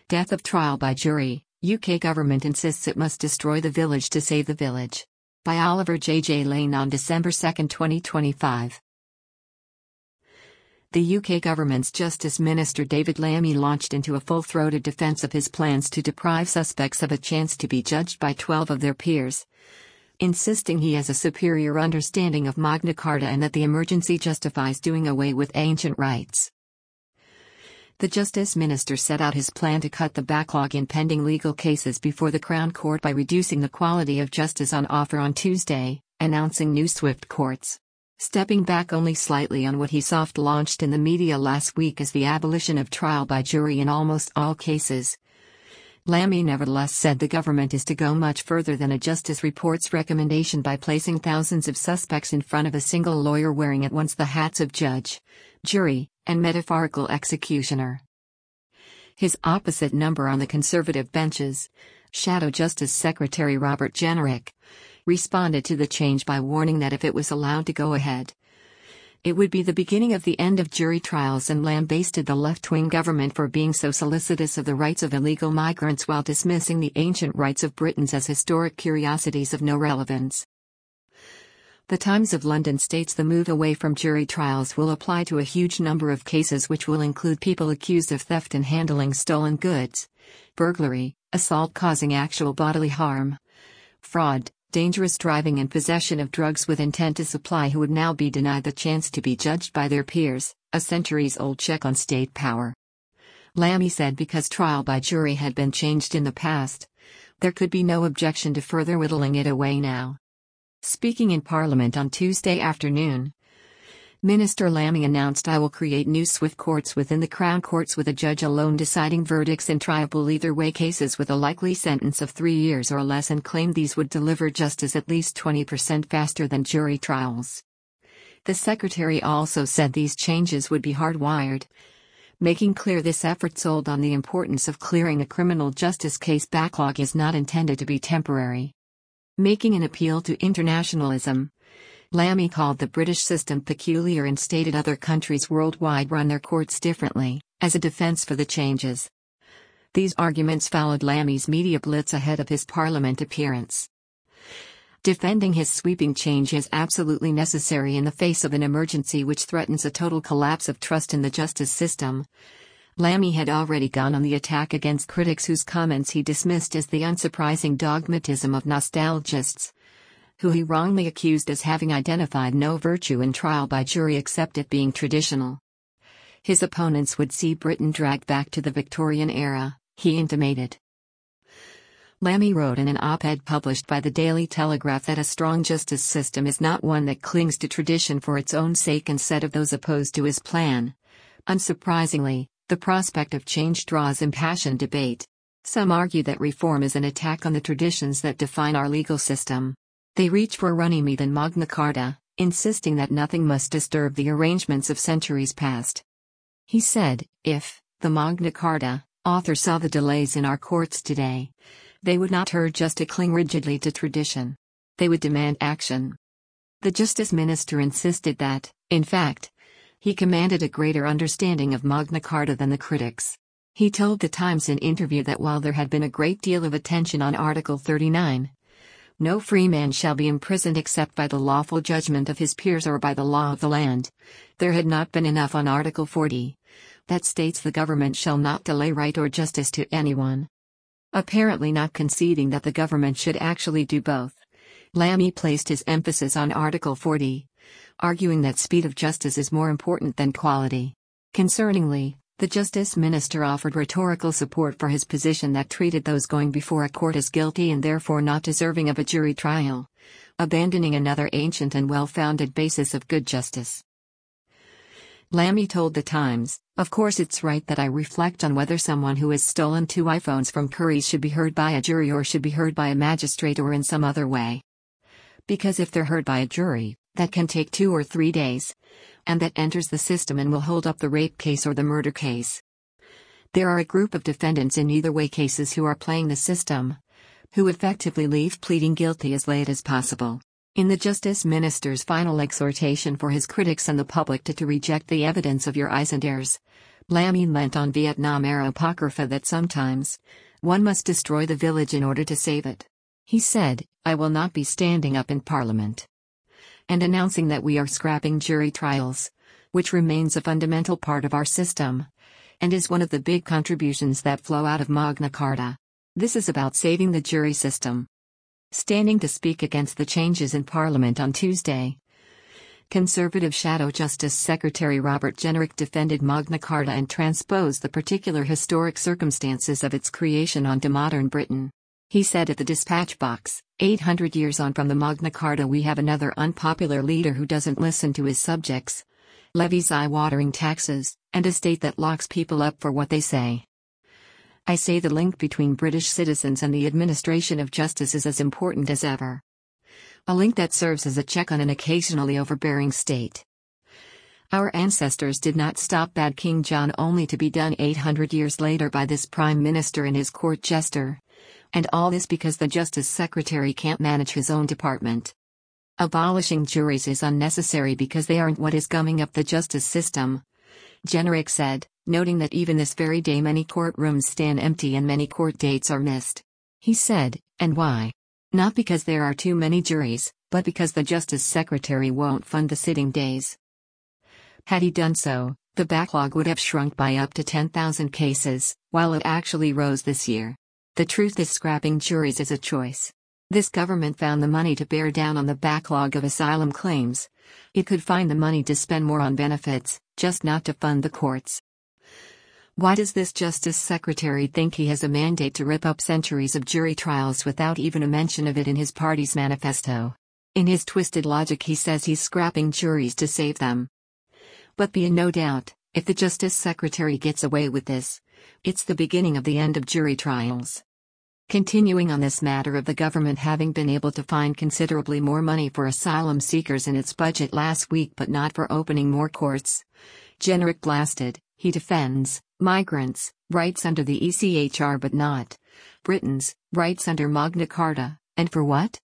Death of trial by jury. UK government insists it must destroy the village to save the village. By Oliver J. Lane on December 2, 2025. The UK government's Justice Minister David Lammy launched into a full-throated defence of his plans to deprive suspects of a chance to be judged by 12 of their peers, insisting he has a superior understanding of Magna Carta and that the emergency justifies doing away with ancient rights. The Justice Minister set out his plan to cut the backlog in pending legal cases before the Crown Court by reducing the quality of justice on offer on Tuesday, announcing new swift courts. Stepping back only slightly on what he soft-launched in the media last week as the abolition of trial by jury in almost all cases, Lammy nevertheless said the government is to go much further than a justice report's recommendation by placing thousands of suspects in front of a single lawyer wearing at once the hats of judge, jury, and metaphorical executioner. His opposite number on the Conservative benches, Shadow Justice Secretary Robert Jenrick, responded to the change by warning that if it was allowed to go ahead, it would be the beginning of the end of jury trials, and lambasted the left-wing government for being so solicitous of the rights of illegal migrants while dismissing the ancient rights of Britons as historic curiosities of no relevance. The Times of London states the move away from jury trials will apply to a huge number of cases, which will include people accused of theft and handling stolen goods, burglary, assault causing actual bodily harm, fraud, dangerous driving and possession of drugs with intent to supply, who would now be denied the chance to be judged by their peers, a centuries-old check on state power. Lammy said because trial by jury had been changed in the past, there could be no objection to further whittling it away now. Speaking in Parliament on Tuesday afternoon, Minister Lammy announced, "I will create new swift courts within the Crown Courts with a judge alone deciding verdicts in triable either-way cases with a likely sentence of 3 years or less," and claimed these would deliver justice at least 20% faster than jury trials. The Secretary also said these changes would be hardwired, making clear this effort sold on the importance of clearing a criminal justice case backlog is not intended to be temporary. Making an appeal to internationalism, Lammy called the British system peculiar and stated other countries worldwide run their courts differently, as a defense for the changes. These arguments followed Lammy's media blitz ahead of his Parliament appearance. Defending his sweeping change is absolutely necessary in the face of an emergency which threatens a total collapse of trust in the justice system, Lammy had already gone on the attack against critics whose comments he dismissed as the unsurprising dogmatism of nostalgists, who he wrongly accused as having identified no virtue in trial by jury except it being traditional. His opponents would see Britain dragged back to the Victorian era, he intimated. Lammy wrote in an op-ed published by the Daily Telegraph that a strong justice system is not one that clings to tradition for its own sake, and said of those opposed to his plan, "Unsurprisingly, the prospect of change draws impassioned debate. Some argue that reform is an attack on the traditions that define our legal system. They reach for Runnymede and Magna Carta, insisting that nothing must disturb the arrangements of centuries past." He said, if the Magna Carta author saw the delays in our courts today, they would not urge us to cling rigidly to tradition. They would demand action. The Justice Minister insisted that, in fact, he commanded a greater understanding of Magna Carta than the critics. He told the Times in interview that while there had been a great deal of attention on Article 39, no free man shall be imprisoned except by the lawful judgment of his peers or by the law of the land, there had not been enough on Article 40, that states the government shall not delay right or justice to anyone. Apparently not conceding that the government should actually do both, Lammy placed his emphasis on Article 40, arguing that speed of justice is more important than quality. Concerningly, the Justice Minister offered rhetorical support for his position that treated those going before a court as guilty and therefore not deserving of a jury trial, abandoning another ancient and well-founded basis of good justice. Lammy told the Times, "Of course it's right that I reflect on whether someone who has stolen 2 iPhones from Currys should be heard by a jury or should be heard by a magistrate or in some other way. Because if they're heard by a jury, that can take 2 or 3 days, and that enters the system and will hold up the rape case or the murder case. There are a group of defendants in either way cases who are playing the system, who effectively leave pleading guilty as late as possible." In the Justice Minister's final exhortation for his critics and the public to reject the evidence of your eyes and ears, Lamy lent on Vietnam-era apocrypha that sometimes one must destroy the village in order to save it. He said, "I will not be standing up in Parliament and announcing that we are scrapping jury trials, which remains a fundamental part of our system, and is one of the big contributions that flow out of Magna Carta. This is about saving the jury system." Standing to speak against the changes in Parliament on Tuesday, Conservative Shadow Justice Secretary Robert Jenrick defended Magna Carta and transposed the particular historic circumstances of its creation onto modern Britain. He said at the dispatch box, 800 years on from the Magna Carta we have another unpopular leader who doesn't listen to his subjects, levies eye-watering taxes, and a state that locks people up for what they say. I say the link between British citizens and the administration of justice is as important as ever. A link that serves as a check on an occasionally overbearing state. Our ancestors did not stop bad King John only to be done 800 years later by this Prime Minister and his court jester. And all this because the Justice Secretary can't manage his own department. Abolishing juries is unnecessary because they aren't what is gumming up the justice system, Jenrick said, noting that even this very day many courtrooms stand empty and many court dates are missed. He said, and why? Not because there are too many juries, but because the Justice Secretary won't fund the sitting days. Had he done so, the backlog would have shrunk by up to 10,000 cases, while it actually rose this year. The truth is scrapping juries is a choice. This government found the money to bear down on the backlog of asylum claims. It could find the money to spend more on benefits, just not to fund the courts. Why does this Justice Secretary think he has a mandate to rip up centuries of jury trials without even a mention of it in his party's manifesto? In his twisted logic he says he's scrapping juries to save them. But be in no doubt, if the Justice Secretary gets away with this, it's the beginning of the end of jury trials. Continuing on this matter of the government having been able to find considerably more money for asylum seekers in its budget last week but not for opening more courts, Jenrick blasted, he defends migrants' rights under the ECHR but not Britain's rights under Magna Carta, and for what?